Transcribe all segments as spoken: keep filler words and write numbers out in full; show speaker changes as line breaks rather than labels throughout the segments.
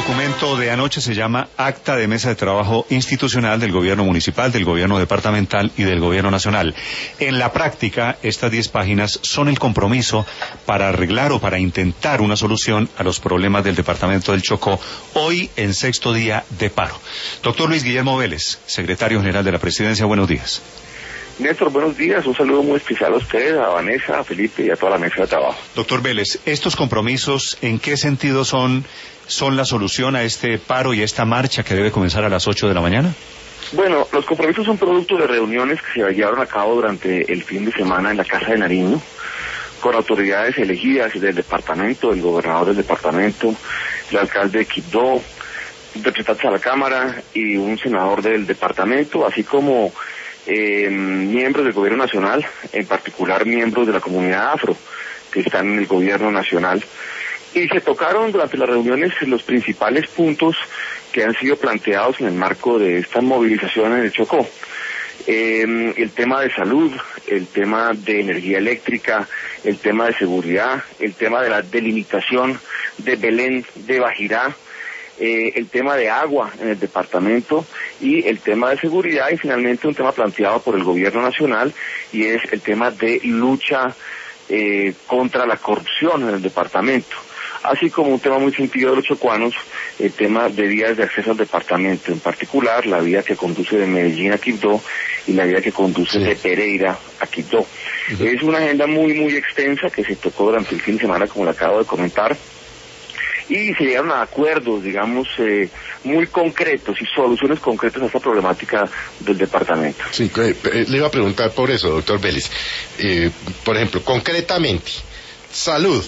documento de anoche se llama Acta de Mesa de Trabajo Institucional del Gobierno Municipal, del Gobierno Departamental y del Gobierno Nacional. En la práctica, estas diez páginas son el compromiso para arreglar o para intentar una solución a los problemas del Departamento del Chocó, hoy en sexto día de paro. Doctor Luis Guillermo Vélez, secretario general de la Presidencia, buenos días.
Néstor, buenos días. Un saludo muy especial a usted, a Vanessa, a Felipe y a toda la mesa de trabajo.
Doctor Vélez, ¿estos compromisos en qué sentido son, son la solución a este paro y a esta marcha que debe comenzar a las ocho de la mañana?
Bueno, los compromisos son producto de reuniones que se llevaron a cabo durante el fin de semana en la Casa de Nariño, con autoridades elegidas del departamento, el gobernador del departamento, el alcalde de Quibdó, representantes a la Cámara y un senador del departamento, así como Eh, miembros del gobierno nacional, en particular miembros de la comunidad afro que están en el gobierno nacional, y se tocaron durante las reuniones los principales puntos que han sido planteados en el marco de esta movilización en el Chocó. Eh, el tema de salud, el tema de energía eléctrica, el tema de seguridad, el tema de la delimitación de Belén de Bajirá, Eh, el tema de agua en el departamento y el tema de seguridad, y finalmente un tema planteado por el gobierno nacional, y es el tema de lucha eh, contra la corrupción en el departamento, así como un tema muy sentido de los chocuanos, el tema de vías de acceso al departamento, en particular la vía que conduce de Medellín a Quibdó y la vía que conduce sí. de Pereira a Quibdó. Uh-huh. Es una agenda muy muy extensa que se tocó durante el fin de semana, como le acabo de comentar, y se llegaron a acuerdos, digamos, eh, muy concretos y soluciones concretas a esta problemática del departamento.
Sí, eh, le iba a preguntar por eso, doctor Vélez. Eh, por ejemplo, concretamente, salud.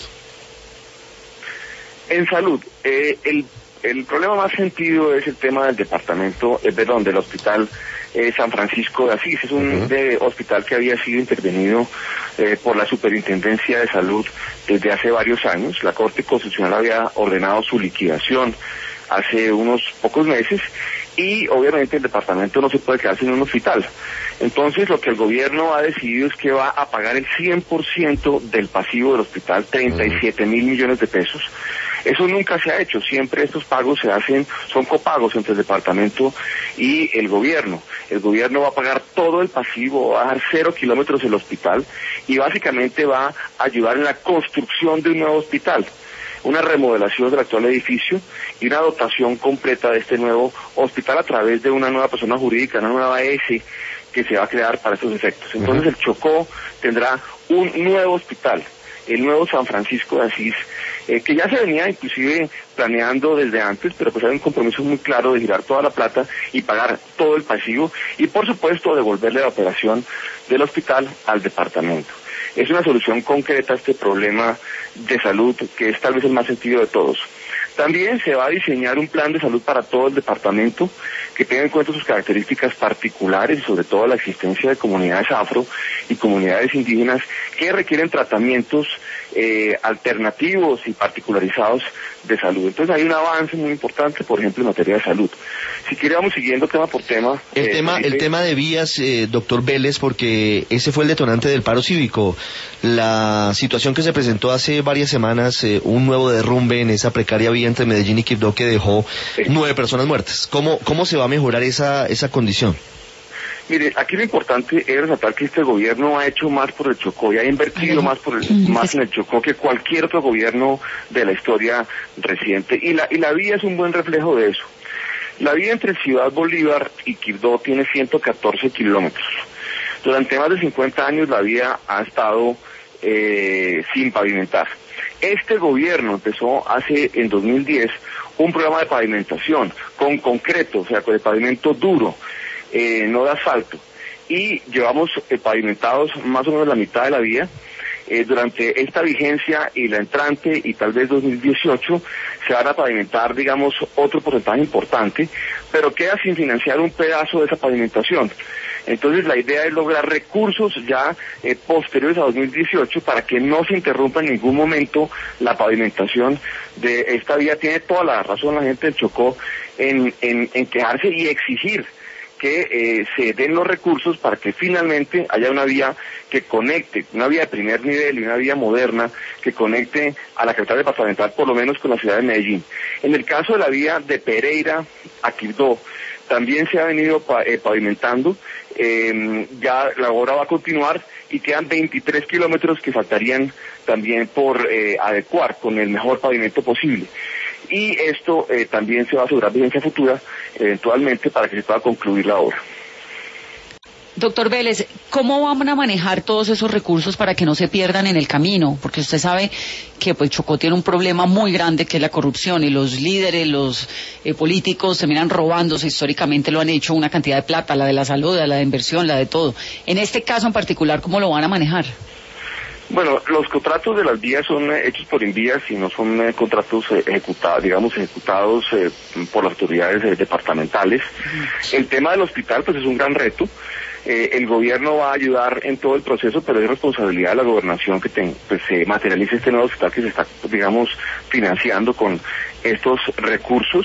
En salud, eh, el, el problema más sentido es el tema del departamento, eh, perdón, del hospital eh, San Francisco de Asís. Es un uh-huh. de, hospital que había sido intervenido eh, por la Superintendencia de Salud desde hace varios años. La Corte Constitucional había ordenado su liquidación hace unos pocos meses, y obviamente el departamento no se puede quedar sin un hospital. Entonces lo que el gobierno ha decidido es que va a pagar el cien por ciento del pasivo del hospital, treinta y siete mil millones de pesos. Eso nunca se ha hecho, siempre estos pagos se hacen, son copagos entre el departamento y el gobierno. El gobierno va a pagar todo el pasivo, va a dejar cero kilómetros el hospital, y básicamente va a ayudar en la construcción de un nuevo hospital, una remodelación del actual edificio y una dotación completa de este nuevo hospital a través de una nueva persona jurídica, una nueva S que se va a crear para estos efectos. Entonces el Chocó tendrá un nuevo hospital, el nuevo San Francisco de Asís, eh, que ya se venía inclusive planeando desde antes, pero pues hay un compromiso muy claro de girar toda la plata y pagar todo el pasivo, y por supuesto devolverle la operación del hospital al departamento. Es una solución concreta a este problema de salud, que es tal vez el más sentido de todos. También se va a diseñar un plan de salud para todo el departamento que tenga en cuenta sus características particulares y sobre todo la existencia de comunidades afro y comunidades indígenas que requieren tratamientos eh, alternativos y particularizados de salud. Entonces hay un avance muy importante, por ejemplo, en materia de salud. Si quiere vamos siguiendo tema por tema.
El eh, tema el tema de vías, eh, doctor Vélez, porque ese fue el detonante del paro cívico. La situación que se presentó hace varias semanas, eh, un nuevo derrumbe en esa precaria vía entre Medellín y Quibdó que dejó sí. nueve personas muertas. ¿Cómo, cómo se va a mejorar esa, esa condición?
Mire, aquí lo importante es resaltar que este gobierno ha hecho más por el Chocó y ha invertido más por el, más en el Chocó que cualquier otro gobierno de la historia reciente, y la, y la vía es un buen reflejo de eso. La vía entre Ciudad Bolívar y Quibdó tiene ciento catorce kilómetros. Durante más de cincuenta años la vía ha estado eh, sin pavimentar. Este gobierno empezó hace, en dos mil diez, un programa de pavimentación con concreto, o sea, con el pavimento duro, eh, no de asfalto, y llevamos eh, pavimentados más o menos la mitad de la vía. Eh, durante esta vigencia y la entrante y tal vez dos mil dieciocho se van a pavimentar, digamos, otro porcentaje importante, pero queda sin financiar un pedazo de esa pavimentación. Entonces la idea es lograr recursos ya eh, posteriores a dos mil dieciocho para que no se interrumpa en ningún momento la pavimentación de esta vía. Tiene toda la razón la gente del Chocó en, en, en quejarse y exigir que eh, se den los recursos para que finalmente haya una vía que conecte, una vía de primer nivel y una vía moderna que conecte a la capital departamental, por lo menos con la ciudad de Medellín. En el caso de la vía de Pereira a Quibdó, también se ha venido pa, eh, pavimentando, eh, ya la obra va a continuar y quedan veintitrés kilómetros que faltarían también por eh, adecuar con el mejor pavimento posible. Y esto eh, también se va a asegurar vigencia futura, eventualmente, para que se pueda concluir la obra.
Doctor Vélez, ¿cómo van a manejar todos esos recursos para que no se pierdan en el camino? Porque usted sabe que pues Chocó tiene un problema muy grande que es la corrupción y los líderes, los eh, políticos terminan robándose, históricamente lo han hecho, una cantidad de plata, la de la salud, la de inversión, la de todo. En este caso en particular, ¿cómo lo van a manejar?
Bueno, los contratos de las vías son eh, hechos por Invías y no son eh, contratos eh, ejecutados, digamos, ejecutados eh, por las autoridades eh, departamentales. El tema del hospital, pues es un gran reto. Eh, el gobierno va a ayudar en todo el proceso, pero es responsabilidad de la gobernación que te, pues, se materialice este nuevo hospital que se está, digamos, financiando con estos recursos.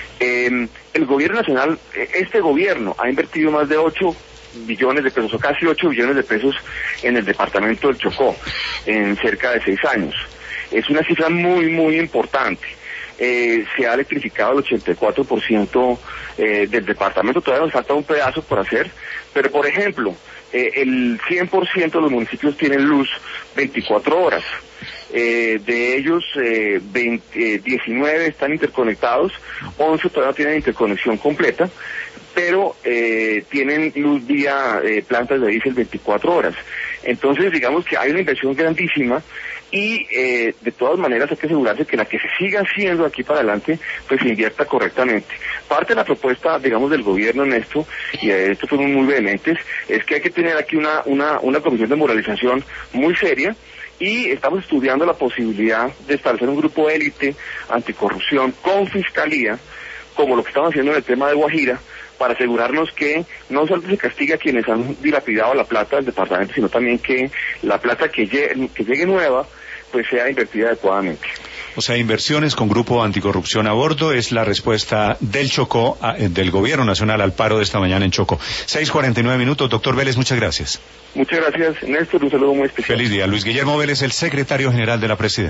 Eh, el gobierno nacional, este gobierno ha invertido más de ocho billones de pesos, o casi ocho billones de pesos en el departamento del Chocó, en cerca de seis años. Es una cifra muy, muy importante. Eh, se ha electrificado el ochenta y cuatro por ciento eh, del departamento, todavía nos falta un pedazo por hacer, pero por ejemplo, eh, el cien por ciento de los municipios tienen luz veinticuatro horas. Eh, de ellos, eh, veinte, eh, diecinueve están interconectados, once todavía no tienen interconexión completa, pero eh, tienen luz vía eh, plantas de diésel veinticuatro horas. Entonces, digamos que hay una inversión grandísima y eh, de todas maneras hay que asegurarse que la que se siga haciendo aquí para adelante, pues se invierta correctamente. Parte de la propuesta, digamos, del gobierno en esto, y de esto fueron muy vehementes, es que hay que tener aquí una, una, una comisión de moralización muy seria, y estamos estudiando la posibilidad de establecer un grupo élite anticorrupción con fiscalía, como lo que estamos haciendo en el tema de Guajira, para asegurarnos que no solo se castiga a quienes han dilapidado la plata del departamento, sino también que la plata que llegue, que llegue nueva, pues sea invertida adecuadamente.
O sea, inversiones con grupo anticorrupción a bordo es la respuesta del Chocó, a, del Gobierno Nacional al paro de esta mañana en Chocó. seis cuarenta y nueve minutos. Doctor Vélez, muchas gracias.
Muchas gracias, Néstor. Un saludo muy especial.
Feliz día. Luis Guillermo Vélez, el secretario general de la Presidencia.